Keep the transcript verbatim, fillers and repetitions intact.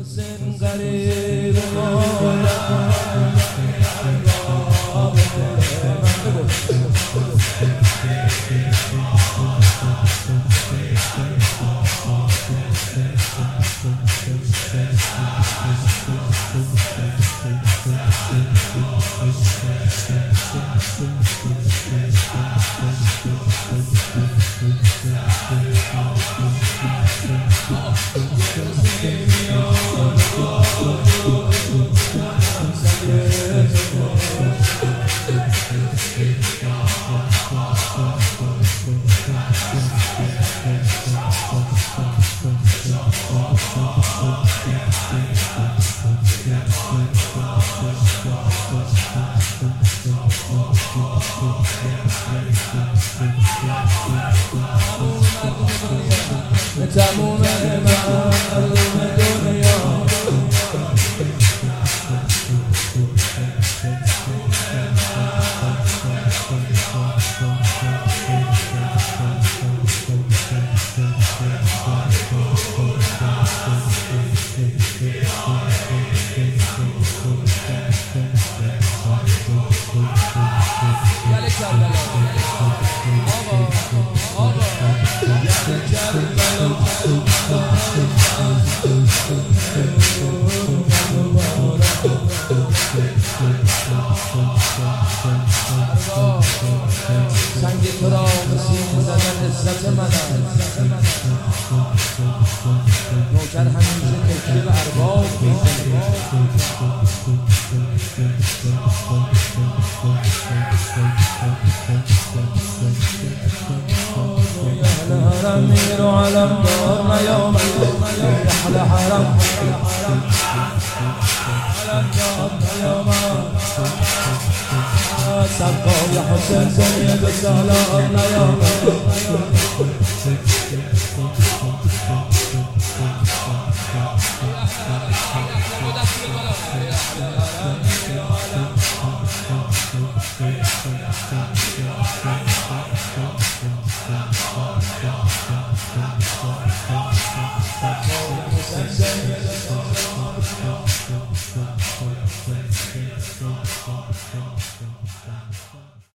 حسین غریب تموم مردم دنیا سنگ تو را مسیح زدن عزت من است نوکر همیشه تکیه به ارباب می‌کنه اهل حرم میر و علم دار نیامد اهل حرم علم دار نیامد سبقای حسین زنید و سالار نیامد